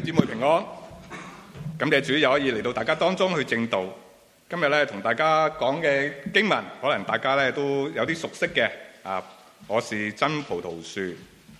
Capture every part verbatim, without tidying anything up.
姊妹平安，感謝主又可以嚟到大家當中去證道。今日咧同大家講嘅經文，可能大家咧都有啲熟悉嘅啊。我是真葡萄樹。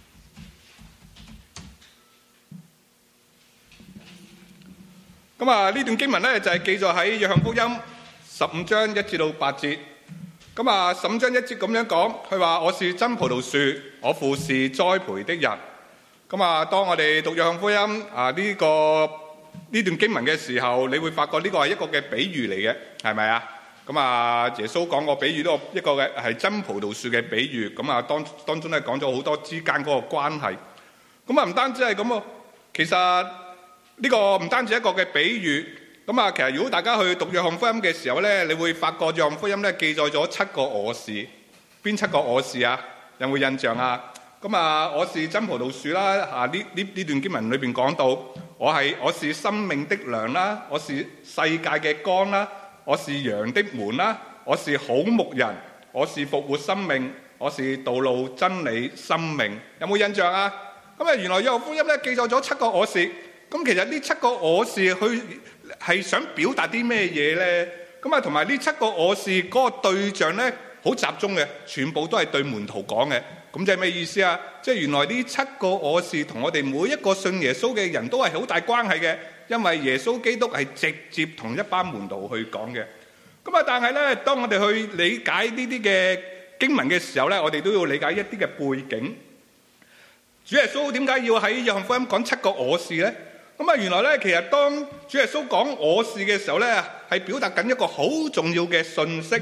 咁啊，呢段經文咧就係記載喺約翰福音十五章一至到八節。咁啊，十五章一節咁樣講，佢話我是真葡萄樹，我父是栽培的人。咁啊，當我哋讀約翰福音啊呢個呢段經文嘅時候，你會發覺呢個係一個嘅比喻嚟嘅，係咪啊？咁啊，耶穌講個比喻，呢個一個嘅係真葡萄樹嘅比喻。咁啊，當當中咧講咗好多之間嗰個關係。咁啊，唔單止係咁喎，其實呢個唔單止一個嘅比喻。咁啊，其實如果大家去讀約翰福音嘅時候咧，你會發覺約翰福音咧記載咗七個我是。邊七個我是啊？有冇印象啊？咁啊，我是真葡萄樹啦。啊，呢呢呢段經文裏邊講到，我係我是生命的糧啦，我是世界嘅光啦，我是羊的門啦，我是好牧人，我是復活生命，我是道路真理生命。有冇印象啊？咁啊，原來約翰福音咧記載咗七個我是。咁其實呢七個我是佢係想表達啲咩嘢咧？咁啊，同埋呢七個我是嗰個對象咧好集中嘅，全部都係對門徒講嘅。咁即係咩意思啊？即係原來呢七個我是同我哋每一個信耶穌嘅人都係好大關係嘅，因為耶穌基督係直接同一班門徒去講嘅。咁啊，但係咧，當我哋去理解呢啲嘅經文嘅時候咧，我哋都要理解一啲嘅背景。主耶穌點解要喺約翰福音講七個我是咧？咁啊，原來咧，其實當主耶穌講我是嘅時候咧，係表達緊一個好重要嘅信息。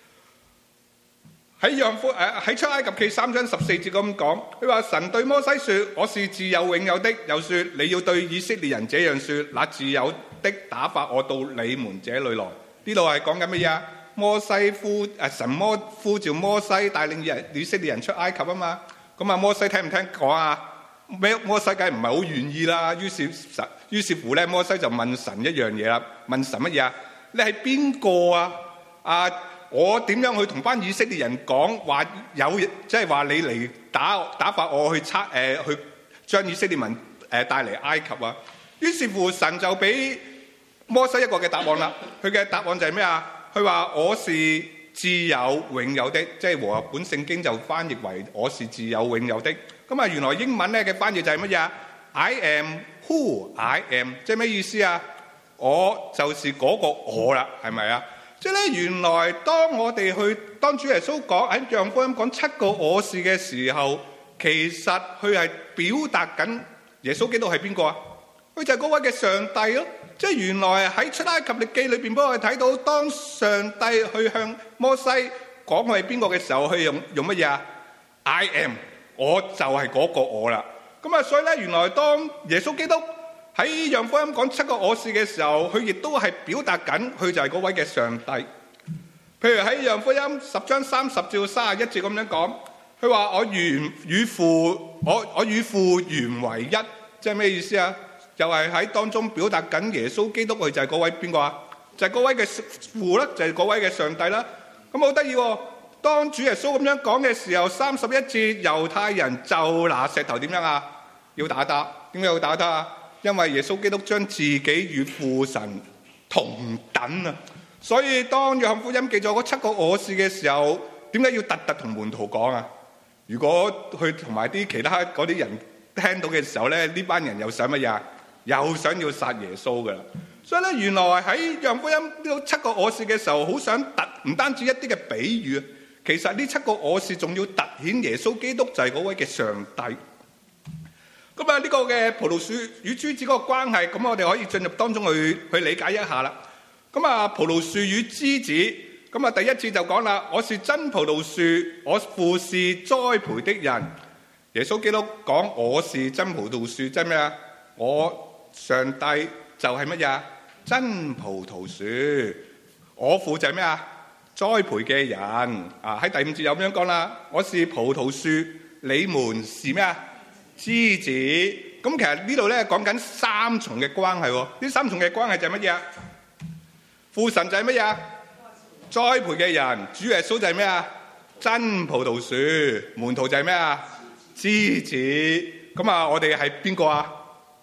喺約翰福誒喺出埃及記三章十四節咁講，佢話神對摩西説：我是自有永有的。又説你要對以色列人這樣説：那自有的打發我到你們這裏來。呢度係講緊乜嘢啊？摩西呼誒神摩呼召摩西帶領人以色列人出埃及啊嘛。咁啊，摩西聽唔聽講啊？咩摩西梗係唔係好願意啦？於是神於是乎咧，摩西就問神一樣嘢啦。問神乜嘢啊？你係邊個啊？啊！我點樣去同班以色列人講話有，即係話你嚟打打發我去測誒、呃、去將以色列民誒、呃、帶嚟埃及啊？於是乎神就俾摩西一個嘅答案啦。佢嘅答案就係咩啊？佢話我是自有永有的，即係和合本聖經就翻譯為我是自有永有的。咁啊，原來英文咧嘅翻譯就係乜嘢啊 ？I am who I am， 即係咩意思啊？我就是嗰個我啦，係咪啊？即係咧，原來當我哋去當主耶穌講喺約翰福音講七個我是嘅時候，其實佢係表達緊耶穌基督係邊個啊？佢就係嗰位嘅上帝咯。即係原來喺出埃及歷記裏邊幫我哋睇到，當上帝去向摩西講佢係邊個嘅時候，佢用用乜嘢啊 ？I am， 我就係嗰個我啦。咁啊，所以咧，原來當耶穌基督喺約翰福音講七個我是嘅時候，佢亦都係表達緊佢就係嗰位嘅上帝。譬如喺約翰福音十章三十至三十一節咁樣講，佢話我原與父，我我與父原為一，即係咩意思啊？又係喺當中表達緊耶穌基督佢就係嗰位邊個啊？就係嗰位嘅父啦，就係嗰位嘅上帝啦。咁好得意喎！當主耶穌咁樣講嘅時候，三十一節猶太人就拿石頭點樣啊？要打他，點解要打他啊？因為耶穌基督將自己與父神同等啊，所以當約翰福音記咗嗰七個我是嘅時候，點解要特特同門徒講啊？如果佢同埋啲其他嗰啲人聽到嘅時候咧，呢班人又想乜嘢？又想要殺耶穌噶啦。所以咧，原來喺約翰福音呢個七個我是嘅時候，好想突唔單止一啲嘅比喻啊，其實呢七個我是仲要突顯耶穌基督就係嗰位嘅上帝。咁啊，呢個嘅葡萄樹與枝子嗰個關係，咁我哋可以進入當中去去理解一下啦。咁啊，葡萄樹與枝子，咁啊第一節就講啦，我是真葡萄樹，我父是栽培的人。耶穌基督講我是真葡萄樹，即係咩啊？我上帝就係乜嘢？真葡萄樹。我父就係咩啊？栽培嘅人。啊，喺第五節有咁樣講啦，我是葡萄樹，你們是咩啊？枝子。咁其實呢度咧講緊三重嘅關係喎。呢三重嘅關係就係乜嘢啊？父神就係乜嘢啊？栽培嘅人。主耶穌就係咩啊？真葡萄樹。門徒就係咩啊？枝子。咁啊，我哋係邊個啊？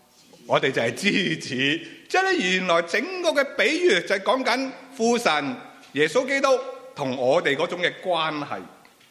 我哋就係枝子。即係咧，原來整個嘅比喻就係講緊父神耶穌基督同我哋嗰種嘅關係。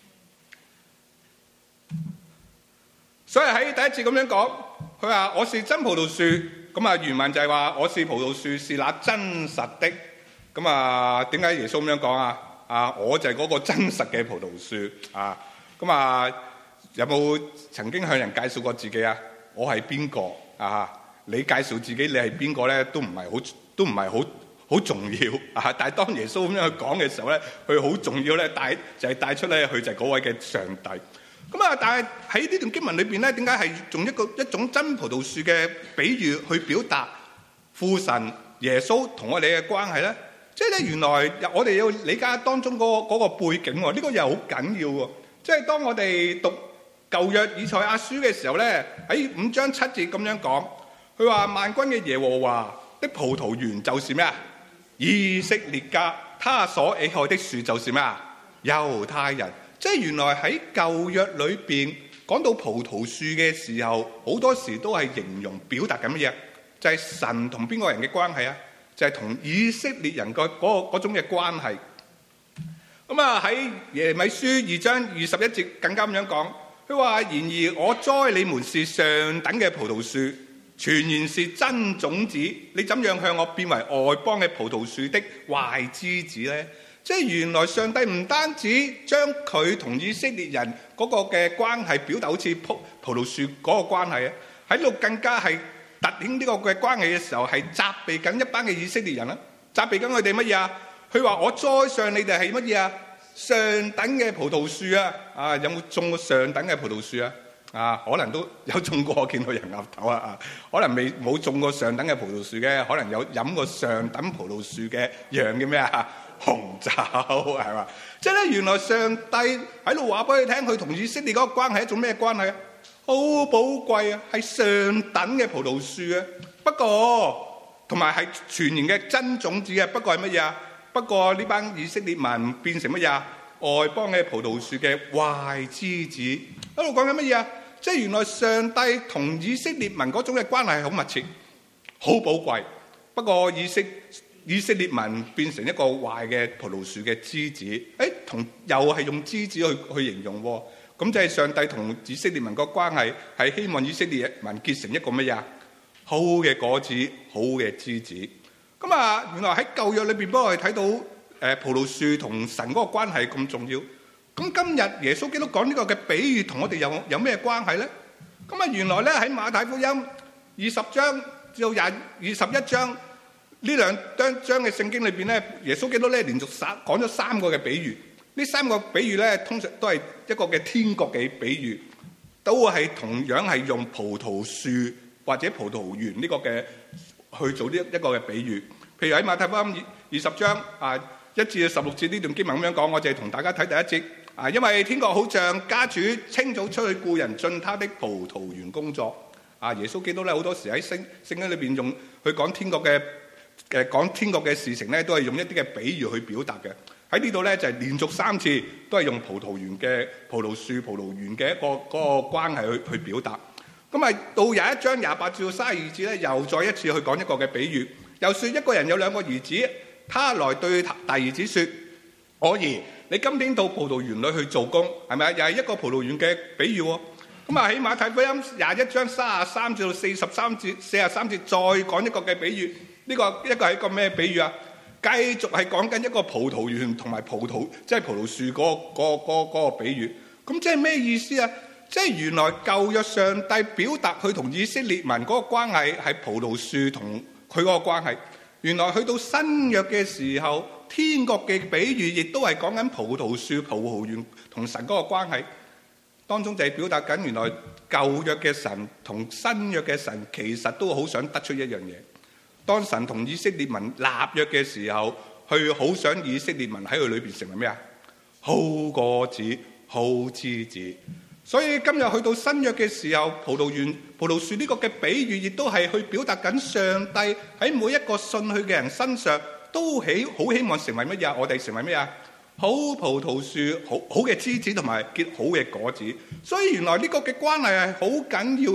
所以喺第一節咁樣講，佢話我是真葡萄樹，咁啊原文就係話我是葡萄樹，是那真實的。咁啊點解耶穌咁樣講啊？啊我就係嗰個真實嘅葡萄樹啊。咁啊有冇曾經向人介紹過自己啊？我係邊個啊？你介紹自己你係邊個咧，都唔係好都唔係好好重要啊。但係當耶穌咁樣去講嘅時候咧，佢好重要咧，帶就係帶出咧，佢就係嗰位嘅上帝。咁啊！但係喺呢段經文裏邊咧，點解係用一個一種真葡萄樹嘅比喻去表達父神耶穌同我哋嘅關係咧？即係咧，原來我哋要理解當中嗰個嗰個背景喎。呢個又好緊要喎。即係當我哋讀舊約以賽亞書嘅時候咧，喺五章七節咁樣講，佢話萬軍嘅耶和華的葡萄園就是咩啊？以色列家，他所喜愛的樹就是咩啊？猶太人。即係原來喺舊約裏邊講到葡萄樹嘅時候，好多時都係形容表達緊乜嘢？就係神同邊個人嘅關係啊？就係同以色列人個嗰嗰種嘅關係。咁啊喺耶利米書二章二十一節更加咁樣講，佢話：然而我栽你們是上等嘅葡萄樹，全然是真種子。你怎樣向我變為外邦嘅葡萄樹的壞枝子呢？即係原來上帝唔單止將佢同以色列人嗰個嘅關係表達好似葡葡萄樹嗰個關係啊，喺度更加係突顯呢個嘅關係嘅時候，係責備緊一班嘅以色列人啦，責備緊佢哋乜嘢啊？佢話我栽上你哋係乜嘢啊？上等嘅葡萄樹啊！啊，有冇種過上等嘅葡萄樹啊？啊，可能都有種過，我見到人岌頭啊啊！可能未冇種過上等嘅葡萄樹嘅，可能有飲過上等葡萄樹嘅樣嘅咩啊？紅酒係嘛？即係咧，原來上帝喺度話俾佢聽，佢同以色列嗰個關係係一種咩關係啊？好寶貴啊，係上等嘅葡萄樹啊。不過同埋係全然嘅真種子啊。不過係乜嘢啊？不過呢班以色列民變成乜嘢啊？外邦嘅葡萄樹嘅壞枝子。喺度講緊乜嘢啊？即係原來上帝同以色列民嗰種嘅關係係好密切、好寶貴。不過以色以色列民變成一個壞嘅葡萄樹嘅枝子，誒，同又係用枝子去去形容喎。咁即係上帝同以色列民個關係係希望以色列民結成一個乜嘢啊？好嘅果子，好嘅枝子。咁啊，原來喺舊約裏邊幫我哋睇到誒葡萄樹同神嗰個關係咁重要。咁今日耶穌基督講呢個嘅比喻同我哋有有咩關係咧？咁啊，原來咧喺馬太福音二十章至到廿二十一章。呢兩章章嘅聖經裏邊咧，耶穌基督咧連續三講咗三個嘅比喻。呢三個比喻咧，通常都係一個嘅天國嘅比喻，都係同樣係用葡萄樹或者葡萄園呢個嘅去做呢一個嘅比喻。譬如喺馬太福音二十章啊一至十六節呢段經文咁樣講，我就係同大家睇第一節啊，因為天國好像家主清早出去僱人進他的葡萄園工作啊。耶穌基督咧好多時喺聖聖經裏邊用去講天國嘅。誒講天國嘅事情咧，都係用一啲嘅比喻去表達嘅。喺呢度咧就係連續三次都係用葡萄園嘅葡萄樹、葡萄園嘅一個嗰個關係去去表達。咁啊到廿一章廿八至到三十二節咧，又再一次去講一個嘅比喻。又說一個人有兩個兒子，他來對大兒子說：我兒，你今天到葡萄園裏去做工，係咪啊？又係一個葡萄園嘅比喻喎。咁啊喺馬太福音廿一章三十三至到四十三節、四十三節再講一個嘅比喻。呢、這個一個係一個咩比喻啊？繼續係講緊一個葡萄園同埋葡萄，即係葡萄樹嗰、那個嗰、那個那個比喻。咁即係咩意思啊？即係原來舊約上帝表達佢同以色列民嗰個關係係葡萄樹同佢嗰個關係。原來去到新約嘅時候，天國嘅比喻亦都係講緊葡萄樹、葡萄園同神嗰個關係。當中就係表達緊原來舊約嘅神同新約嘅神其實都好想得出一樣嘢。當神同以色列民立約嘅時候，佢好想以色列民喺佢裏邊成為咩啊？好果子、好枝子。所以今日去到新約嘅時候，葡萄園、葡萄樹呢個嘅比喻，亦都係去表達緊上帝喺每一個信佢嘅人身上，都喜好希望成為乜嘢？我哋成為咩啊？好葡萄樹、好好嘅枝子同埋結好嘅果子。所以原來呢個嘅關係係好緊要嘅，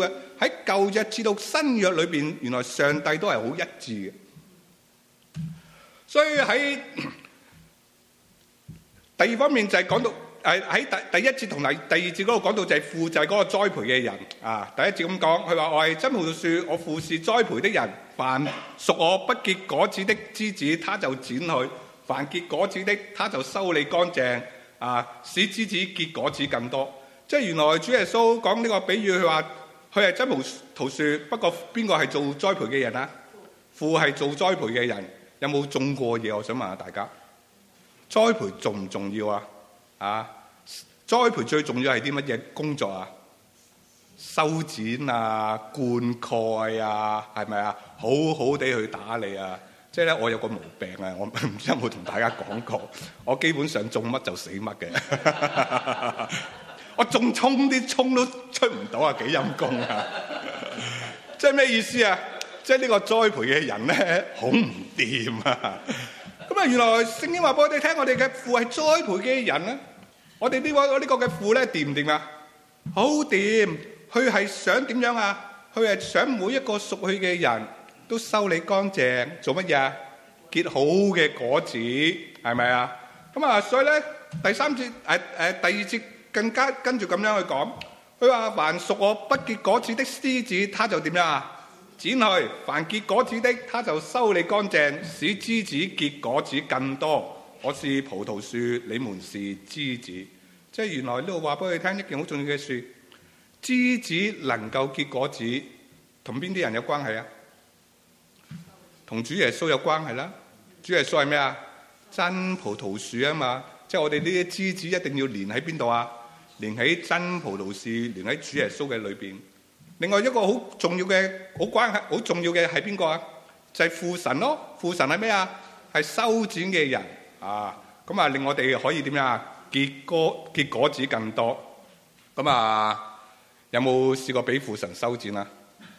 喺舊約至到新約裏邊，原來上帝都係好一致嘅。所以喺第二方面就係講到誒喺第第一節同埋第二節嗰度講到就係父就係嗰個栽培嘅人啊。第一節咁講，佢話我係真葡萄樹，我父是栽培的人，凡屬我不結果子的枝子，他就剪去；凡結果子的，他就修理乾淨啊，使枝子結果子更多。即係原來主耶穌講呢個比喻，佢話佢係真葡萄樹，不過邊個係做栽培嘅人啊？父係做栽培嘅人。有冇種過嘢？我想問下大家，栽培重唔重要啊？啊，栽培最重要係啲乜嘢工作啊？修剪啊、灌溉啊，係咪啊？好好地去打理啊！即係咧，我有個毛病啊，我唔知有冇同大家講過，我基本上種乜就死乜嘅。我種葱啲葱都出唔到啊，幾陰功啊！即係咩意思啊？即係呢個栽培嘅人咧，好唔掂啊！咁啊，原來聖經話俾我哋聽，我哋嘅父係栽培嘅人咧。我哋呢個呢個嘅父咧，掂唔掂啊？好掂！佢係想點樣啊？佢係想每一個屬佢嘅人都修理乾淨，做乜嘢啊？結好嘅果子，係咪啊？咁啊，所以咧第三節誒誒第二節更加跟住咁樣去講，佢話凡屬我不結果子的枝子，他就點樣啊？剪去；凡結果子的，他就修理乾淨，使枝子結果子更多。我是葡萄樹，你們是枝子。即係原來呢度話俾佢聽一件好重要嘅事，枝子能夠結果子，同邊啲人有關係啊？同主耶穌有關係啦。主耶穌係咩啊？真葡萄樹啊嘛。即係我哋呢啲枝子一定要連喺邊度啊？連喺真葡萄樹，連喺主耶穌嘅裏邊。另外一個好重要嘅好關係好重要嘅係邊個啊？就係父神咯。父神係咩啊？係修剪嘅人啊。咁啊，令我哋可以點樣啊？結果結果子更多。咁啊，有冇試過俾父神修剪啊？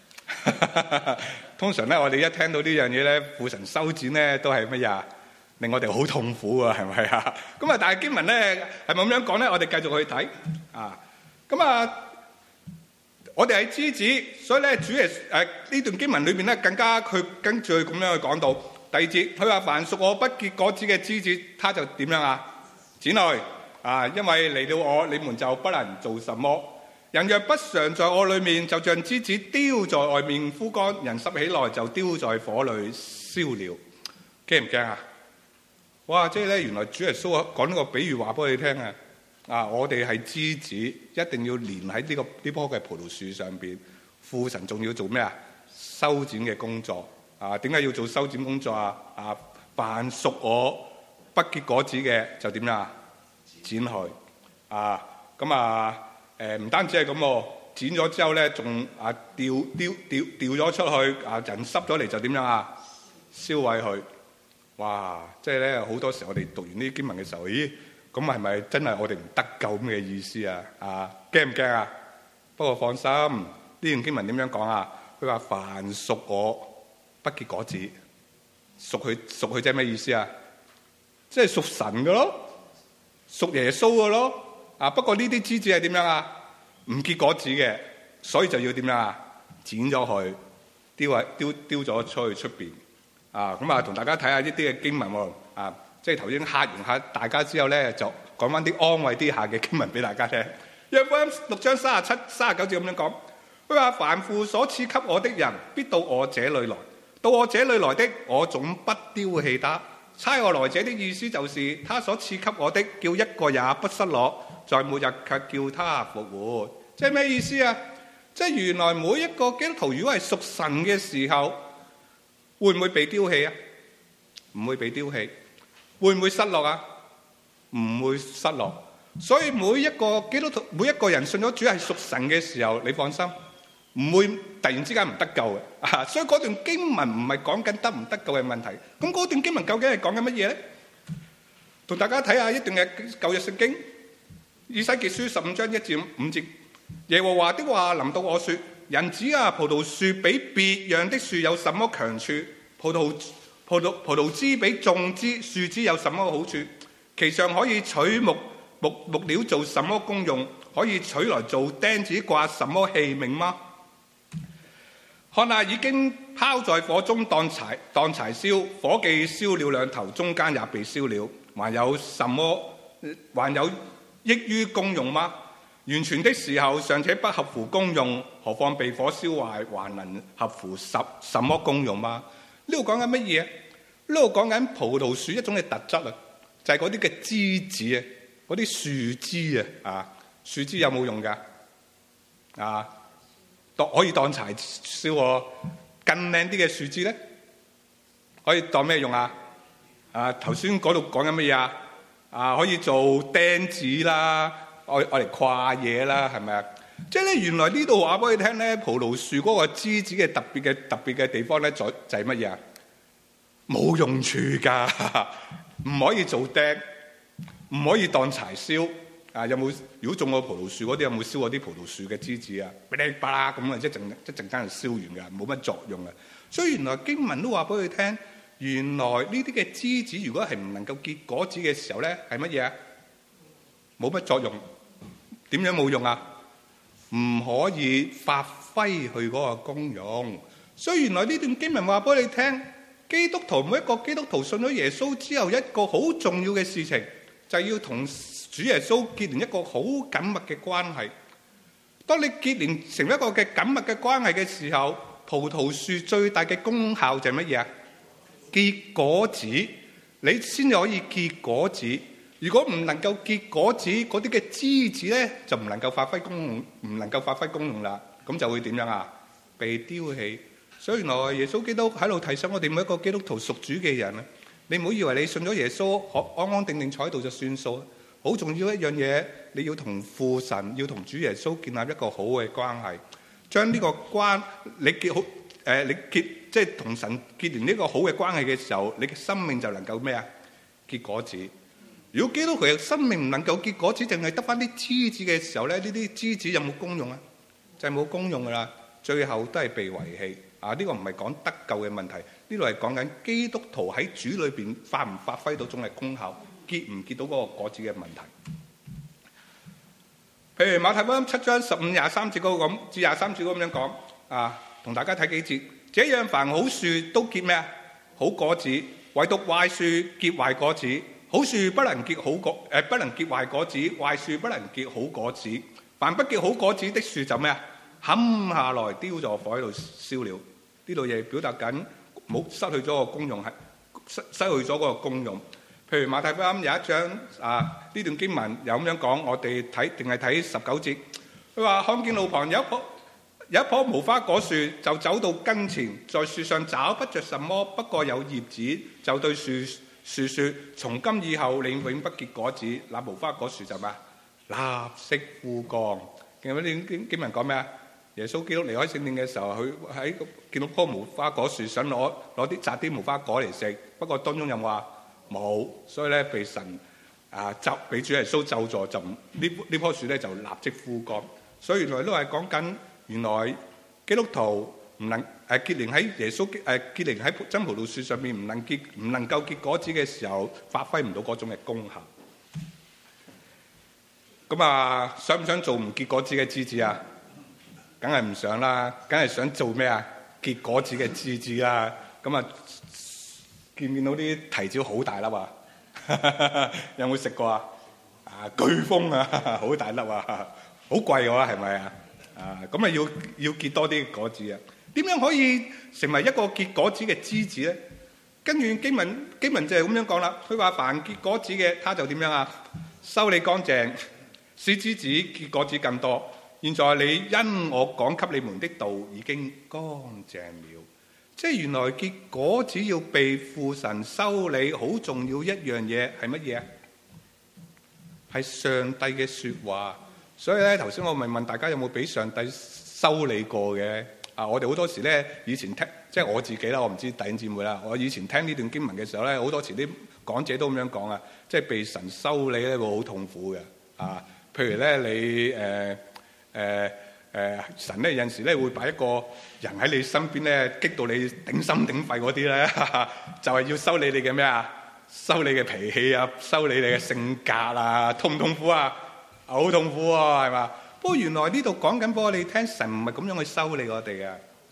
通常咧，我哋一聽到呢樣嘢咧，父神修剪咧都係乜嘢啊？令我哋好痛苦啊，係咪啊？咁啊，但係經文咧係咪咁樣講咧？我哋繼續去睇啊。咁啊。我哋係枝子，所以咧主耶誒呢段經文裏邊咧更加佢跟住咁樣去講到第二節，佢話凡屬我不結果子嘅枝子，他就點樣啊？剪去啊！因為離了我，你們就不能做什麼。人若不常在我裏面，就像枝子丟在外面枯乾，人拾起來就丟在火裏燒了。驚唔驚啊？哇！即係咧，原來主耶穌講呢個比喻話俾你聽啊！啊！我哋係枝子，一定要連喺呢個呢棵嘅葡萄樹上邊。父神仲要做咩啊？修剪嘅工作啊！點解要做修剪工作啊？啊！凡屬我不結果子嘅就點呀？剪去啊！咁啊誒唔單止係咁喎，剪咗之後咧，仲啊掉掉掉掉咗出去啊！人濕咗嚟就點樣啊？燒毀佢。哇！即係咧好多時我哋讀完呢啲經文嘅時候，咦？咁係咪真係我哋唔得救咁嘅意思啊？啊，驚唔驚啊？不過放心，呢段經文點樣講啊？佢話凡屬我不結果子，屬佢屬佢即係咩意思啊？即係屬神嘅咯，屬耶穌嘅咯。啊，不過呢啲枝子係點樣啊？唔結果子嘅，所以就要點樣啊？剪咗佢，丟喺丟丟咗出去出邊。啊，咁啊，同大家睇下呢啲嘅經文喎。啊。即係頭先嚇完嚇大家之後咧，就講翻啲安慰啲下嘅經文俾大家聽。約福音六章三十七、三十九節咁樣講，佢話凡父所賜給我的人，必到我這裏來；到我這裏來的，我總不丟棄他。差我來者的意思就是，他所賜給我的，叫一個也不失落，在末日卻叫他復活。即係咩意思啊？即係原來每一個基督徒，如果係屬神嘅時候，會唔會被丟棄啊？唔會被丟棄。會唔會失落啊？唔會失落。所以每一個基督徒，每一個人信咗主係屬神嘅時候，你放心，唔會突然之間唔得救嘅。啊，所以嗰段經文唔係講緊得唔得救嘅問題。咁嗰段經文究竟係講緊乜嘢咧？同大家睇下一段嘅舊約聖經，以西結書十五章一至五節，耶和華的話臨到我說：人子啊，葡萄樹比別樣的樹有什麼強處？葡萄葡萄葡萄枝比種枝樹枝有什麼好處？其上可以取木木木料做什麼功用？可以取來做釘子掛什麼器皿嗎？ 看哪，已經拋在火中當柴當柴燒，火既燒了兩頭，中間也被燒了，還有什麼？還有益於功用嗎？完全的時候尚且不合乎功用，何況被火燒壞，還能合乎什什麼功用嗎？呢度講緊乜嘢？呢度講緊葡萄樹一種嘅特質啊，就係嗰啲嘅枝子啊，嗰啲樹枝啊，啊，樹枝有冇用㗎？啊，當可以當柴燒喎。更靚啲嘅樹枝咧，可以當咩用啊？啊，頭先嗰度講緊乜嘢啊？啊，可以做釘子啦，愛愛嚟跨嘢啦，係咪啊？即係咧，原來呢度話俾你聽咧，葡萄樹嗰個枝子嘅特別嘅特別嘅地方咧，就就係乜嘢啊？冇用處㗎，唔可以做釘，唔可以當柴燒。啊，有冇？如果種過葡萄樹嗰啲，有冇燒過啲葡萄樹嘅枝子啊？噼哩啪啦咁啊，一陣一陣間就燒完㗎，冇乜作用嘅。所以原來經文都話俾佢聽。原來呢啲嘅枝子如果係唔能夠結果子嘅時候咧，係乜嘢啊？冇乜作用。點樣冇用啊？唔可以發揮佢嗰個功用。所以原來呢段經文話俾你聽，基督徒每一個基督徒信咗耶穌之後，一個好重要嘅事情就係要同主耶穌結連一個好緊密嘅關係。當你結連成一個嘅緊密嘅關係嘅時候，葡萄樹最大嘅功效就係乜嘢啊？結果子，你先可以結果子。如果唔能夠結果子，嗰啲嘅枝子咧就唔能夠發揮功用，唔能夠發揮功用啦。咁就會點樣啊？被丟棄。所以原來耶穌基督喺度提醒我哋每一個基督徒屬主嘅人啊，你唔好以為你信咗耶穌，可安安定定坐喺度就算數。好重要一樣嘢，你要同父神，要同主耶穌建立一個好嘅關係，將呢個關你結好。誒、呃，你結即係同神結連呢個好嘅關係嘅時候，你嘅生命就能夠咩啊？結果子。如果基督徒嘅生命唔能夠結果子，淨係得翻啲枝子嘅時候咧，呢啲枝子有冇功用啊？就係、是、冇功用噶啦，最後都係被遺棄。啊，呢、這個唔係講得救嘅問題，呢度係講緊基督徒喺主裏邊發唔發揮到種嘅功效，結唔結到嗰個果子嘅問題。譬如馬太福音七章十五廿三節嗰個咁至廿三節咁樣講啊。同大家睇幾節，這樣凡好樹都結咩啊？好果子，唯獨壞樹結壞果子。好樹不能結好果，誒、呃、不能結壞果子；壞樹不能結好果子。凡不結好果子的樹就咩啊？砍下來丟在火喺度燒了。呢度亦表達緊冇失去咗個功用，係失失去咗嗰個功用。譬如馬太福音有一章啊，呢段經文有咁樣講，我哋睇定係睇十九節。佢話看見路旁有一棵。有一棵無花果樹，就走到跟前，在樹上找不着什麼，不過有葉子，就對樹樹說：從今以後你永不結果子。那無花果樹就咩？立息枯乾。見到啲經經文講咩啊？耶穌基督離開聖殿嘅時候，佢喺見到棵無花果樹，想攞攞啲摘啲無花果嚟食，不過當中有冇話冇，所以咧被神啊咒，俾主耶穌咒詛，就呢呢棵樹咧就立即枯乾。所以原來都係講緊。原來基督徒唔能誒、啊、結連喺耶穌誒、啊、結連喺真葡萄樹上面唔能結唔能夠結果子嘅時候，發揮唔到嗰種嘅功效。咁啊，想唔想做唔結果子嘅枝子啊？梗係唔想啦，梗係想做咩啊？結果子嘅枝子啦。咁啊，見唔見到啲提子好大粒啊？有冇食過啊？啊，颶風啊，好大粒啊，好貴嘅話係咪啊？啊，咁啊要要結多啲果子啊？點樣可以成為一個結果子嘅枝子咧？跟住經文經文就係咁樣講啦。佢話凡結果子嘅，他就點樣啊？修理乾淨，使枝子結果子更多。現在你因我講給你們的道已經乾淨了。即係原來結果子要被父神修理，好重要一樣嘢係乜嘢啊？係上帝嘅說話。所以咧，頭先我咪問大家有冇俾上帝修理過嘅？啊，我哋好多時咧，以前聽，即係我自己啦，我唔知弟兄姊妹啦。我以前聽呢段經文嘅時候咧，好多時啲講者都咁樣講啊，即係被神修理咧會好痛苦嘅。啊，譬如咧你誒誒誒神咧有陣時咧會擺一個人喺你身邊咧，激到你頂心頂肺嗰啲咧，就係要修理你嘅咩啊？修理你嘅脾氣啊，修理你嘅性格啊，痛唔痛苦啊？好痛苦啊，係嘛？不過原來呢度講緊俾我哋聽，神唔係咁樣去修理我哋嘅。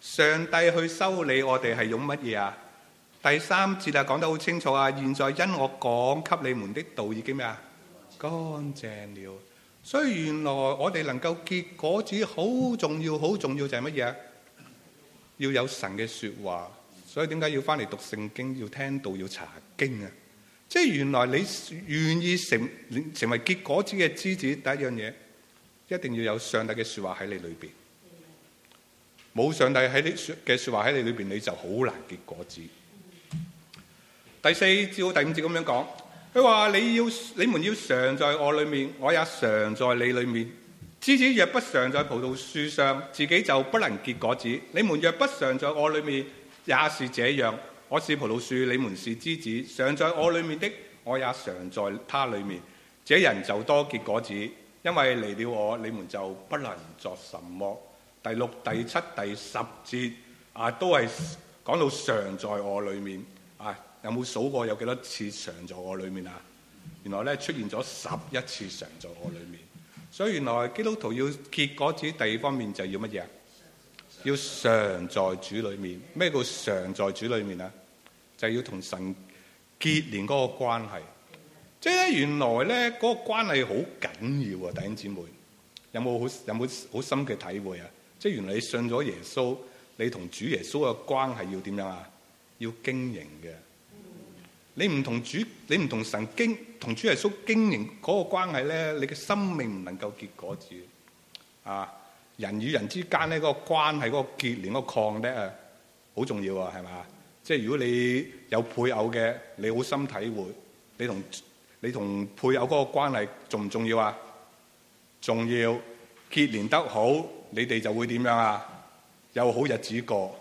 上帝去修理我哋係用乜嘢啊？第三節啊講得好清楚啊！現在因我講給你們的道已經咩啊？乾淨了。所以原來我哋能夠結果子好重要，好重要就係乜嘢啊？要有神嘅說話。所以點解要翻嚟讀聖經，要聽道，要查經啊？即係原來你願意成成為結果子嘅枝子，第一樣嘢一定要有上帝嘅說話喺你裏邊。冇上帝喺啲嘅說話喺你裏邊，你就好難結果子。第四至到第五節咁樣講，佢話你要你們要常在我裏面，我也常在你裏面。枝子若不常在葡萄樹上，自己就不能結果子。你們若不常在我裏面，也是這樣。我是葡萄樹，你們是枝子。常在我裏面的，我也常在他裏面。這人就多結果子，因為離了我，你們就不能作什麼。第六、第七、第十節啊，都係講到常在我裏面啊。有冇數過有幾多次常在我裏面啊？原來咧出現咗十一次常在我裏面。所以原來基督徒要結果子，第二方面就要乜嘢？要常在主裏面。咩叫常在主裏面啊？就係要同神結連嗰個關係。即係咧，原來咧嗰個關係好緊要啊！弟兄姊妹，有冇好有冇好深嘅體會啊？即係原來你信咗耶穌，你同主耶穌嘅關係要點樣啊？要經營嘅。你唔同主，你唔同神經，同主耶穌經營嗰個關係咧，你嘅生命唔能夠結果子啊！人與人之間咧嗰個關係，嗰個結連，嗰個 connect啊，好重要啊，係嘛？即係如果你有配偶嘅，你好深體會，你同你同配偶嗰個關係重唔重要啊？重要，結連得好，你哋就會點樣啊？有好日子過。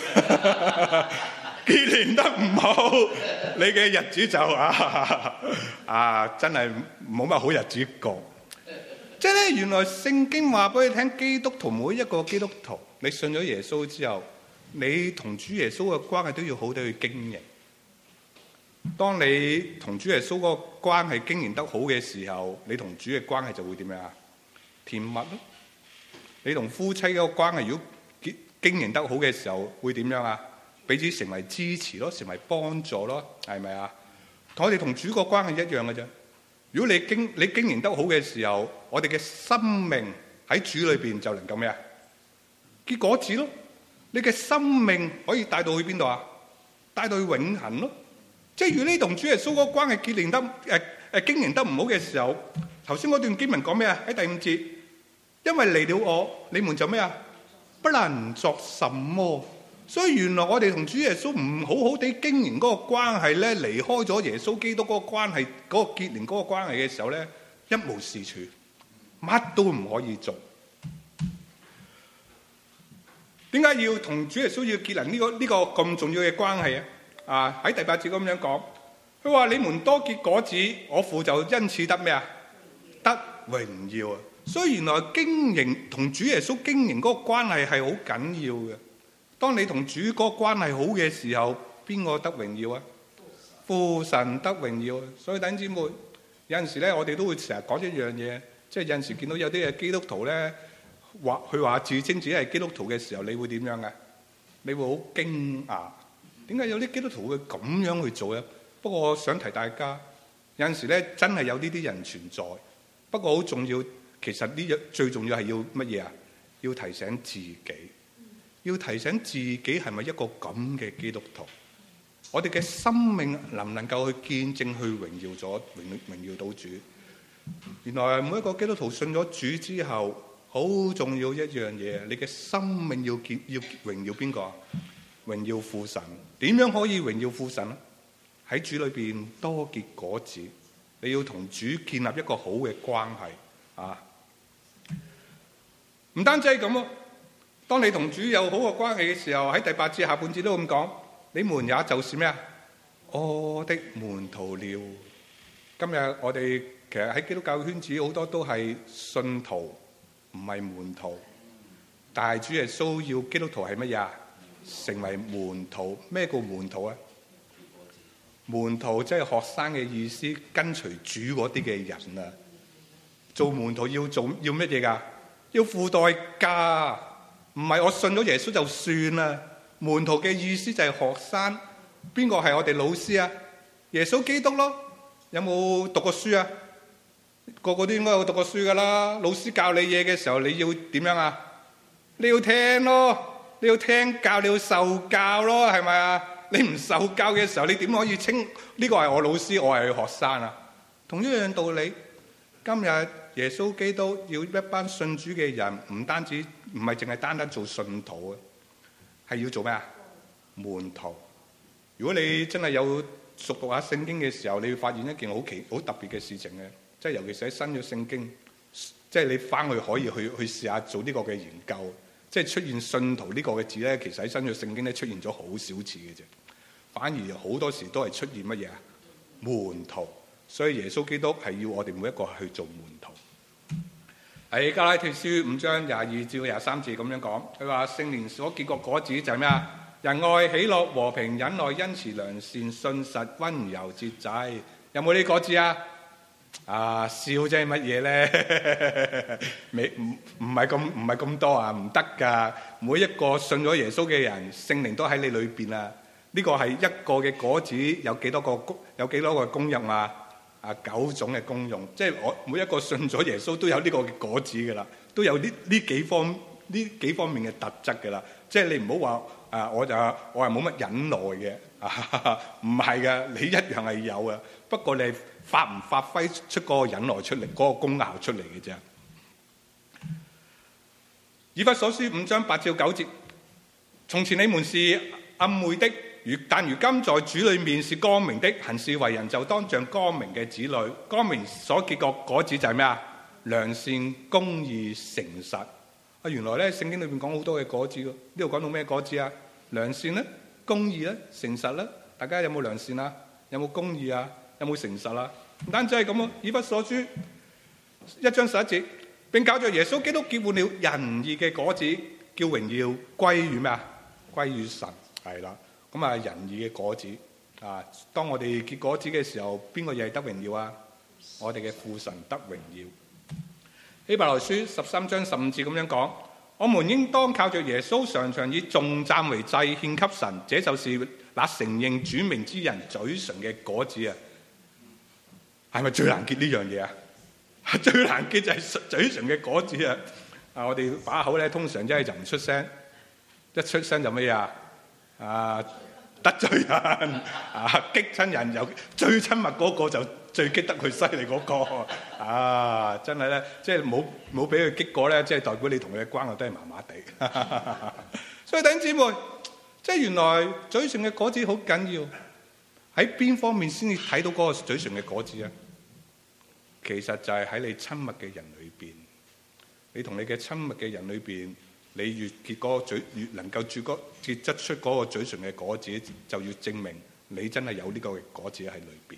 結連得唔好，你嘅日子就啊啊真係冇乜好日子過。即係咧，原來聖經話俾你聽，基督徒每一個基督徒，你信咗耶穌之後，你同主耶穌嘅關係都要好地去經營。當你同主耶穌嗰個關係經營得好嘅時候，你同主嘅關係就會點樣啊？甜蜜咯。你同夫妻嗰個關係如果經經營得好嘅時候，會點樣啊？彼此成為支持咯，成為幫助咯，係咪啊？同我哋同主個關係一樣嘅啫。如果你經你經營得好嘅時候，我哋嘅生命喺主裏邊就能夠咩啊？結果子咯。你嘅生命可以帶到去邊度啊？帶到去永恆咯。即係如果你同主耶穌個關係結連得誒誒、呃、經營得唔好嘅時候，頭先嗰段經文講咩啊？喺第五節，因為離了我，你們就咩啊？不能作什麼。所以原來我哋同主耶穌唔好好地經營嗰個關係咧，離開咗耶穌基督嗰個關係，嗰個結連嗰個關係嘅時候咧，一無是處，乜都唔可以做。點解要同主耶穌要結連呢個呢個咁重要嘅關係啊？啊，喺第八節咁樣講，佢話你們多結果子，我父就因此得咩啊？得榮耀啊！所以原來經營同主耶穌經營嗰個關係係好緊要嘅。當你同主嗰個關係好嘅時候，邊個得榮耀啊？父神得榮耀啊！所以弟兄姊妹，有陣時咧，我哋都會成日講一樣嘢，即係有陣時見到有啲嘅基督徒咧，話佢話自稱自己係基督徒嘅時候，你會點樣嘅？你會好驚訝，點解有啲基督徒會咁樣去做咧？不過我想提大家，有陣時咧真係有呢啲人存在，不過好重要，其實呢樣最重要係要乜嘢啊？要提醒自己。要提醒自己係咪一個咁嘅基督徒？我哋嘅生命能唔能夠去見證、去榮耀咗、榮榮耀到主？原來每一個基督徒信咗主之後，好重要一樣嘢，你嘅生命要見要榮耀邊個？榮耀父神。點樣可以榮耀父神咧？喺主裏邊多結果子。你要同主建立一個好嘅關係啊！唔單止係咁喎。當你同主有好嘅關係嘅時候，喺第八節下半節都咁講，你們也就是咩啊？我的門徒了。今日我哋其實喺基督教圈子好多都係信徒，唔係門徒。但係主耶穌要基督徒係乜嘢啊？成為門徒。咩叫門徒啊？門徒即係學生嘅意思，跟隨主嗰啲嘅人啊。做門徒要做要乜嘢噶？要付代價。 唔係我信咗耶穌就算啦。門徒嘅意思就係學生。邊個係我哋老師啊？耶穌基督咯。有冇讀過書啊？個個都應該有讀過書噶啦。老師教你嘢嘅時候，你要點樣啊？你要聽咯，你要聽教，你要受教咯，係咪啊？你唔受教嘅時候，你點可以稱呢個係我老師，我係學生啊？同一樣道理，今日耶穌基督要一班信主嘅人，唔單止唔係淨係單單做信徒啊，係要做咩啊？門徒。如果你真係有熟讀下聖經嘅時候，你會發現一件好奇好特別嘅事情嘅，即係尤其是喺新約聖經，即係你翻去可以去去試下做呢個嘅研究，即係出現信徒呢個嘅字咧，其實喺新約聖經咧出現咗好少次嘅啫，反而好多時都係出現乜嘢啊？門徒。所以耶穌基督係要我哋每一個去做門徒。喺加拉太書五章廿二至廿三節咁樣講，佢話聖靈所結個果子就係咩啊？仁愛、喜樂、和平、忍耐、恩慈、良善、信實、溫柔、節制。有冇呢果子啊？啊，笑即係乜嘢咧？未唔唔係咁唔係咁多啊？唔得㗎！每一個信咗耶穌嘅人，聖靈都喺你裏邊啊！呢個係一個嘅果子，有幾多個功？有幾多個功用啊？啊，九種嘅功用，即係我每一個信咗耶穌都有呢個嘅果子㗎啦，都有呢呢幾方呢幾方面嘅特質㗎啦。即係你唔好話啊，我就我係冇乜忍耐嘅，唔係嘅，你一樣係有嘅。不過你發唔發揮出嗰個忍耐出嚟，嗰、嗰個功效出嚟嘅啫。以弗所書五章八至九節，從前你們是暗昧的。但如今在主裏面是光明的，行事為人就當像光明嘅子女。光明所結個果子就係咩啊？良善、公義、誠實。啊，原來咧聖經裏面講好多嘅果子咯。呢度講到咩果子啊？良善咧，公義咧，誠實咧。大家有冇良善啊？有冇公義啊？有冇誠實啊？唔單止係咁啊，以弗所書一章十一節，並靠着耶穌基督結滿了仁義嘅果子，叫榮耀歸於咩啊？歸於神，係啦。咁啊，仁義嘅果子啊，當我哋結果子嘅時候，邊個嘢係得榮耀啊？我哋嘅父神得榮耀。希伯來書十三章十五節咁樣講：我們應當靠着耶穌，常常以頌讚為祭獻給神，這就是那承認主名之人嘴唇嘅果子啊！係咪最難結呢樣嘢啊？最難結就係嘴唇嘅果子啊！啊，我哋把口咧，通常真係就唔出聲，一出聲就咩啊？啊！得罪人啊，激親人，有最親密嗰個就最激得佢犀利嗰個啊！真係咧，即係冇冇俾佢激過咧，即係代表你同佢嘅關係都係麻麻地。所以弟兄姊妹，即係原來嘴唇嘅果子好緊要，喺邊方面先至睇到嗰個嘴唇嘅果子啊？其實就係喺你親密嘅人裏邊，你同你嘅親密嘅人裏邊。你越結嗰個嘴，越能夠結嗰結質出嗰個嘴唇嘅果子，就要證明你真係有呢個嘅果子喺裏邊。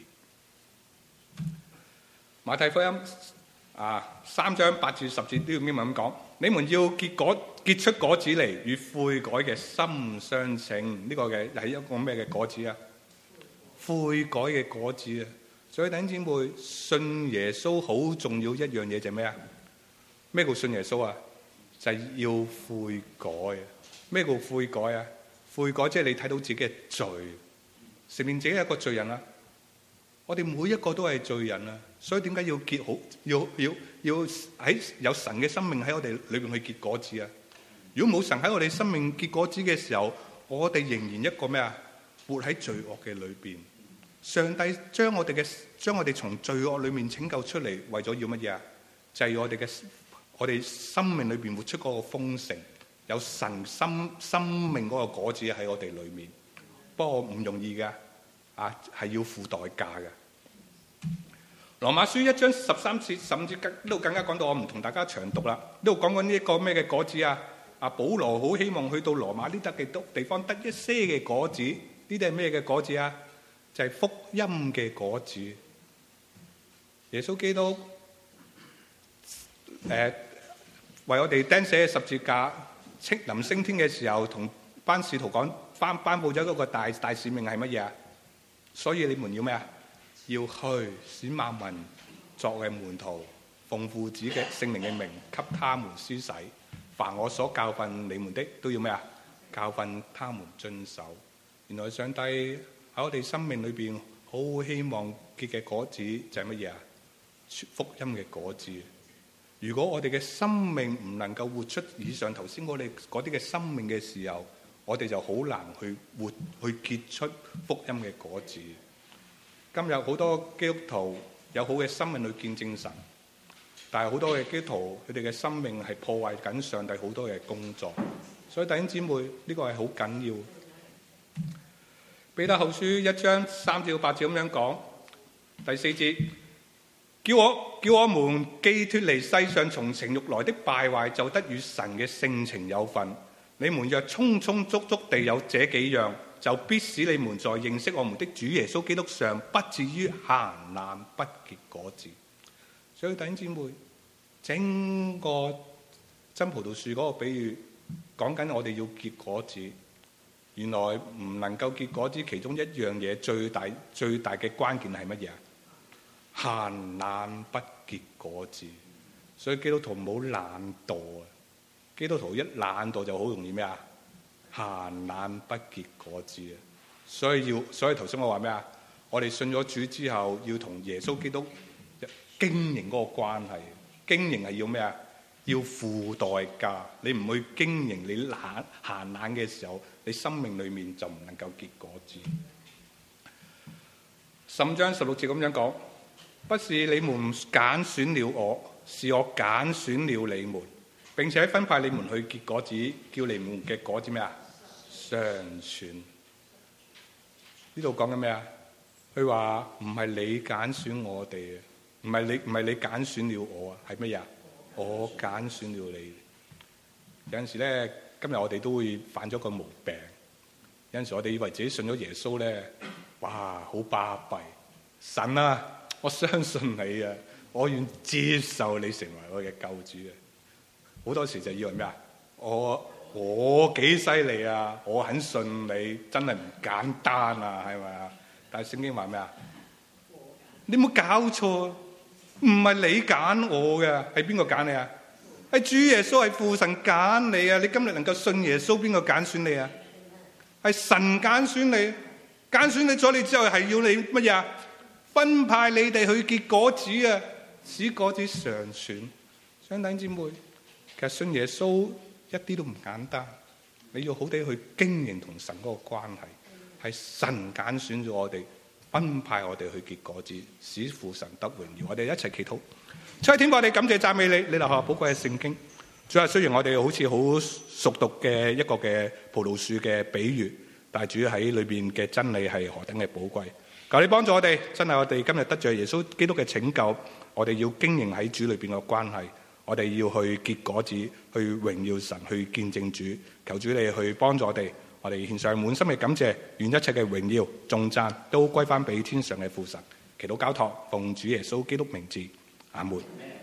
馬太福音啊三章八至十節呢個經文咁講：你們要結果結出果子嚟，與悔改嘅心相稱。呢、這個嘅係一個咩嘅果子啊？悔改嘅果子啊！所以弟兄姊妹，信耶穌好重要一樣嘢就係咩啊？咩叫信耶穌啊？就係要悔改啊！咩叫悔改啊？悔改即係你睇到自己嘅罪，承認自己係一個罪人啊！我哋每一個都係罪人啊！所以點解要結好？要要要喺有神嘅生命喺我哋裏邊去結果子啊！如果冇神喺我哋生命結果子嘅時候，我哋仍然一個咩啊？活喺罪惡嘅裏邊。上帝將我哋嘅將我哋從罪惡裏面拯救出嚟，為咗要乜嘢啊？就係要我哋嘅。我哋生命裏邊活出嗰個豐盛，有神生生命嗰個果子喺我哋裏面。不過唔容易㗎，啊係要付代價嘅。羅馬書一章十三節甚至呢度更加講到，我唔同大家長讀啦。呢度講緊呢一個咩嘅果子啊？啊保羅好希望去到羅馬呢笪嘅地方得一些嘅果子，呢啲係咩嘅果子啊？就係、是、福音嘅果子。耶穌基督。誒、呃、為我哋釘死嘅十字架，臨升天嘅時候，同班使徒講，頒頒布咗嗰個大大使命係乜嘢啊？所以你們要咩啊？要去使萬民作為門徒，奉父子嘅聖靈嘅名，給他們施洗， 凡我所教訓你們的，都要咩啊？教訓他們遵守。原來上帝喺我哋生命裏邊好希望結嘅果子就係乜嘢啊？福音嘅果子。如果我哋嘅生命唔能夠活出以上頭先我哋嗰啲嘅生命嘅時候，我哋就好難去活去結出福音嘅果子。今日好多基督徒有好嘅生命去見證神，但係好多嘅基督徒佢哋嘅生命係破壞緊上帝好多嘅工作。所以弟兄姊妹，呢個係好緊要。彼得後書一章三至八節咁樣講，第四節，叫我叫我們既脫離世上從情慾來的敗壞，就得與神嘅性情有份。你們若充充足足地有這幾樣，就必使你們在認識我們的主耶穌基督上，不至於閒懶不結果子。所以弟兄姊妹，整個真葡萄樹嗰個比喻講緊我哋要結果子。原來唔能夠結果子，其中一樣嘢最大最大嘅關鍵係乜嘢啊？閒懶不結果子。所以基督徒唔好懶惰啊！基督徒一懶惰就好容易咩啊？閒懶不結果子啊！所以要，所以頭先我話咩啊？我哋信咗主之後，要同耶穌基督經營嗰個關係。經營係要咩啊？要付代價。你唔去經營，你懶閒懶嘅時候，你生命裏面就唔能夠結果子。十五章十六節咁樣講，不是你們揀選了我，是我揀選了你們，並且分派你們去結果子，叫你們嘅果子咩啊？常存。呢度講緊咩啊？佢話唔係你揀選我哋啊，唔係你唔係你揀選了我啊，係乜嘢啊？我揀選了你。有陣時咧，今日我哋都會犯咗個毛病。有陣時我哋以為自己信咗耶穌咧，哇，好巴閉！神啊，我相信你啊，我願接受你成為我嘅救主啊！好多時就以為咩啊？我我幾犀利啊！我肯信你，真係唔簡單啊，係咪啊？但係聖經話咩啊？你冇搞錯，唔係你揀我嘅，係邊個揀你啊？係主耶穌，係父神揀你啊！你今日能夠信耶穌，邊個揀選你啊？係神揀選你，揀選你咗你之後，係要你乜嘢啊？分派你哋去結果子啊，使果子常存。兄弟姊妹，其實信耶穌一啲都唔簡單，你要好地去經營同神嗰個關係，係神揀選咗我哋，分派我哋去結果子，使父神得榮耀。我哋一齊祈禱。親愛的天父，我哋感謝讚美你，你留下寶貴嘅聖經。主啊，雖然我哋好似好熟讀嘅一個嘅葡萄樹嘅比喻，但係主喺裏邊嘅真理係何等嘅寶貴。求你幫助我哋，真係我哋今日得著耶穌基督嘅拯救，我哋要經營喺主裏邊嘅關係，我哋要去結果子，去榮耀神，去見證主。求主你去幫助我哋，我哋獻上滿心嘅感謝，願一切嘅榮耀、頌讚都歸翻俾天上嘅父神。祈禱交託，奉主耶穌基督名字，阿門。